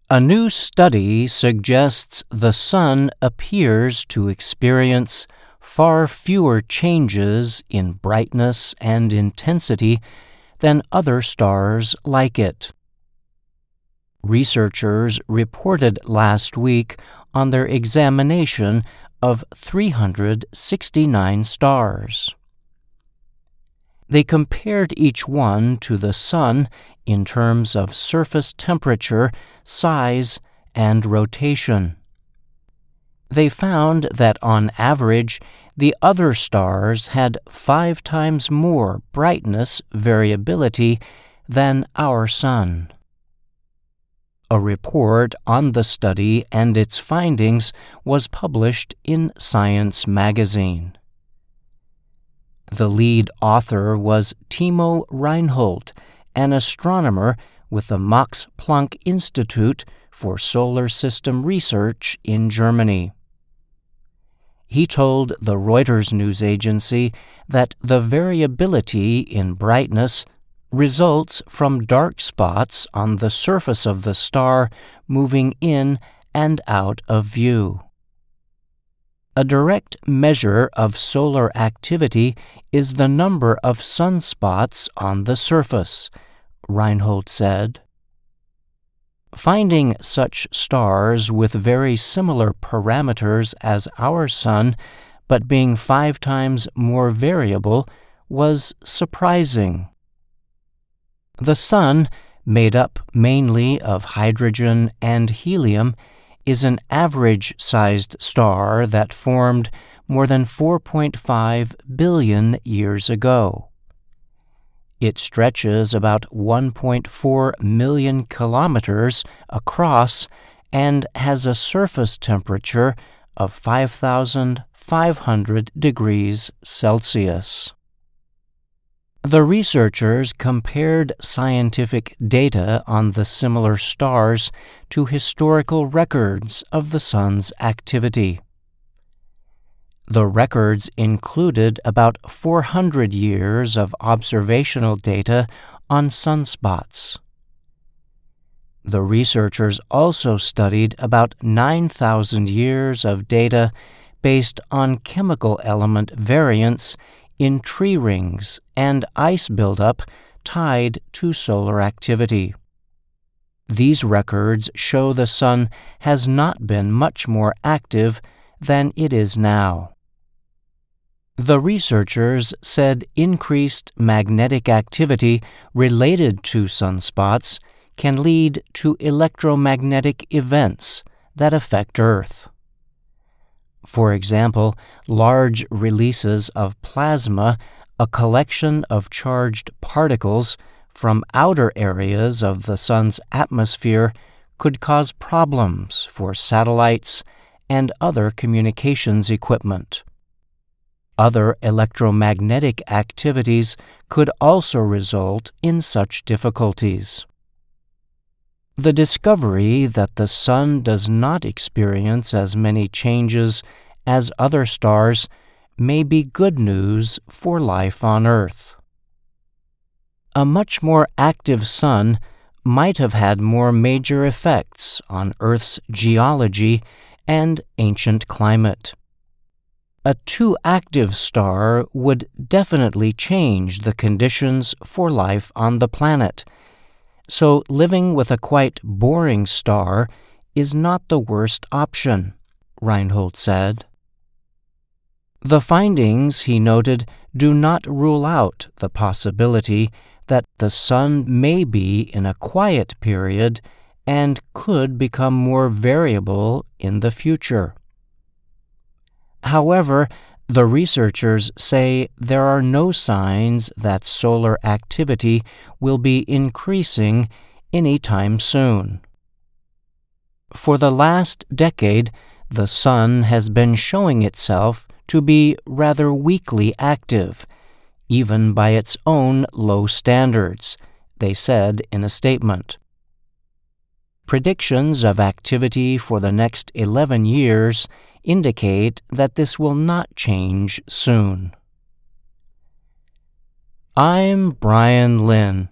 A new study suggests the Sun appears to experience far fewer changes in brightness and intensity than other stars like it. Researchers reported last week on their examination of 369 stars. They compared each one to the Sun in terms of surface temperature, size, and rotation. They found that on average, the other stars had 5 times more brightness variability than our Sun. A report on the study and its findings was published in Science magazine. The lead author was Timo Reinhold, an astronomer with the Max Planck Institute for Solar System Research in Germany. He told the Reuters news agency that the variability in brightness results from dark spots on the surface of the star moving in and out of view. A direct measure of solar activity is the number of sunspots on the surface, Reinhold said. Finding such stars with very similar parameters as our Sun, but being 5 times more variable, was surprising. The Sun, made up mainly of hydrogen and helium, is an average-sized star that formed more than 4.5 billion years ago. It stretches about 1.4 million kilometers across and has a surface temperature of 5,500 degrees Celsius. The researchers compared scientific data on the similar stars to historical records of the Sun's activity. The records included about 400 years of observational data on sunspots. The researchers also studied about 9,000 years of data based on chemical element variance in tree rings and ice buildup tied to solar activity. These records show the Sun has not been much more active than it is now. The researchers said increased magnetic activity related to sunspots can lead to electromagnetic events that affect Earth. For example, large releases of plasma, a collection of charged particles from outer areas of the Sun's atmosphere, could cause problems for satellites and other communications equipment. Other electromagnetic activities could also result in such difficulties. The discovery that the Sun does not experience as many changes as other stars may be good news for life on Earth. A much more active Sun might have had more major effects on Earth's geology and ancient climate. A too active star would definitely change the conditions for life on the planet, so living with a quite boring star is not the worst option, Reinhold said. The findings, he noted, do not rule out the possibility that the Sun may be in a quiet period and could become more variable in the future. However, the researchers say there are no signs that solar activity will be increasing anytime soon. For the last decade, the Sun has been showing itself to be rather weakly active, even by its own low standards, they said in a statement. Predictions of activity for the next 11 years indicate that this will not change soon. I'm Brian Lynn.